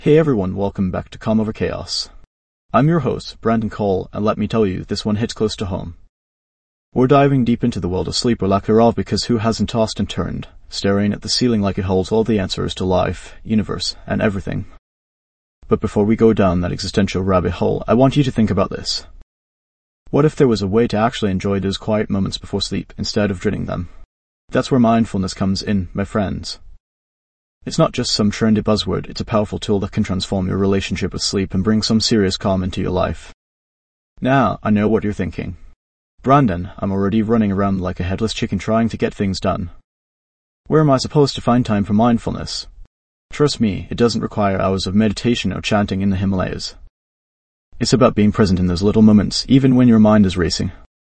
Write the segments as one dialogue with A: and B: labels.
A: Hey everyone, welcome back to Calm Over Chaos. I'm your host, Brandon Cole, and let me tell you, this one hits close to home. We're diving deep into the world of sleep or lack thereof because who hasn't tossed and turned, staring at the ceiling like it holds all the answers to life, universe, and everything. But before we go down that existential rabbit hole, I want you to think about this. What if there was a way to actually enjoy those quiet moments before sleep instead of dreading them? That's where mindfulness comes in, my friends. It's not just some trendy buzzword, it's a powerful tool that can transform your relationship with sleep and bring some serious calm into your life. Now, I know what you're thinking. Brandon, I'm already running around like a headless chicken trying to get things done. Where am I supposed to find time for mindfulness? Trust me, it doesn't require hours of meditation or chanting in the Himalayas. It's about being present in those little moments, even when your mind is racing.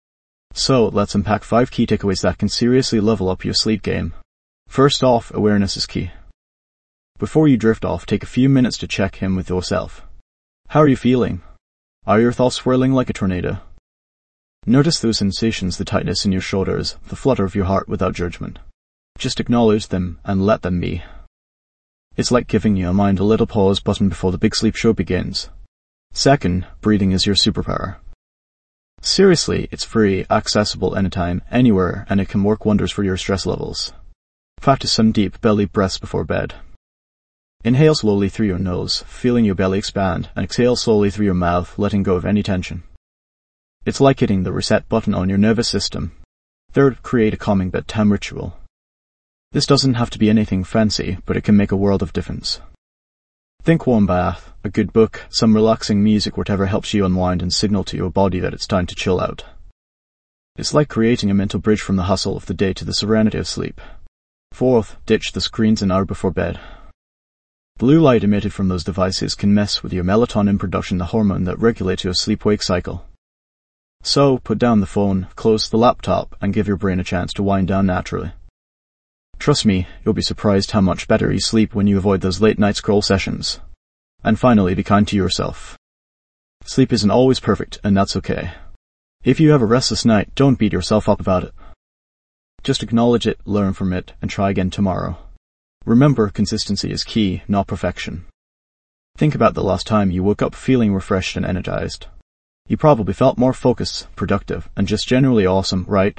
A: So, let's unpack 5 key takeaways that can seriously level up your sleep game. First off, awareness is key. Before you drift off, take a few minutes to check in with yourself. How are you feeling? Are your thoughts swirling like a tornado? Notice those sensations, the tightness in your shoulders, the flutter of your heart without judgment. Just acknowledge them and let them be. It's like giving your mind a little pause button before the big sleep show begins. Second, breathing is your superpower. Seriously, it's free, accessible anytime, anywhere, and it can work wonders for your stress levels. Practice some deep belly breaths before bed. Inhale slowly through your nose, feeling your belly expand, and exhale slowly through your mouth, letting go of any tension. It's like hitting the reset button on your nervous system. Third, create a calming bedtime ritual. This doesn't have to be anything fancy, but it can make a world of difference. Think warm bath, a good book, some relaxing music, whatever helps you unwind and signal to your body that it's time to chill out. It's like creating a mental bridge from the hustle of the day to the serenity of sleep. Fourth, ditch the screens an hour before bed. Blue light emitted from those devices can mess with your melatonin production, the hormone that regulates your sleep-wake cycle. So, put down the phone, close the laptop, and give your brain a chance to wind down naturally. Trust me, you'll be surprised how much better you sleep when you avoid those late-night scroll sessions. And finally, be kind to yourself. Sleep isn't always perfect, and that's okay. If you have a restless night, don't beat yourself up about it. Just acknowledge it, learn from it, and try again tomorrow. Remember, consistency is key, not perfection. Think about the last time you woke up feeling refreshed and energized. You probably felt more focused, productive, and just generally awesome, right?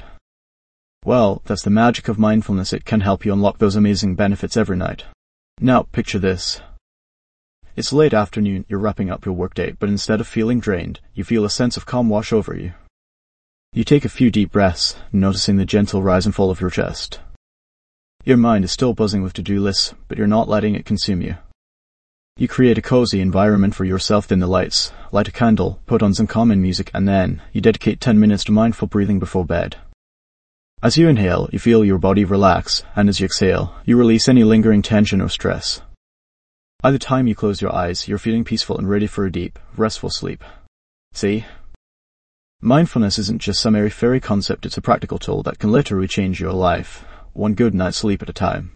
A: Well, that's the magic of mindfulness. It can help you unlock those amazing benefits every night. Now, picture this. It's late afternoon, you're wrapping up your workday, but instead of feeling drained, you feel a sense of calm wash over you. You take a few deep breaths, noticing the gentle rise and fall of your chest. Your mind is still buzzing with to-do lists, but you're not letting it consume you. You create a cozy environment for yourself, dim the lights, light a candle, put on some calming music, and then you dedicate 10 minutes to mindful breathing before bed. As you inhale, you feel your body relax, and as you exhale, you release any lingering tension or stress. By the time you close your eyes, you're feeling peaceful and ready for a deep, restful sleep. See? Mindfulness isn't just some airy-fairy concept, it's a practical tool that can literally change your life, one good night's sleep at a time.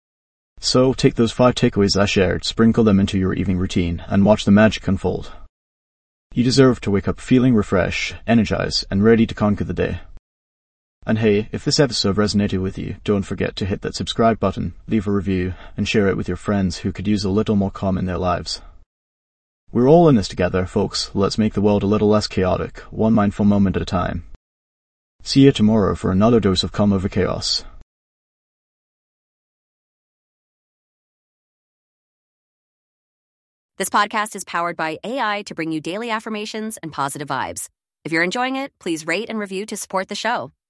A: So, take those 5 takeaways I shared, sprinkle them into your evening routine, and watch the magic unfold. You deserve to wake up feeling refreshed, energized, and ready to conquer the day. And hey, if this episode resonated with you, don't forget to hit that subscribe button, leave a review, and share it with your friends who could use a little more calm in their lives. We're all in this together, folks. Let's make the world a little less chaotic, one mindful moment at a time. See you tomorrow for another dose of Calm Over Chaos.
B: This podcast is powered by AI to bring you daily affirmations and positive vibes. If you're enjoying it, please rate and review to support the show.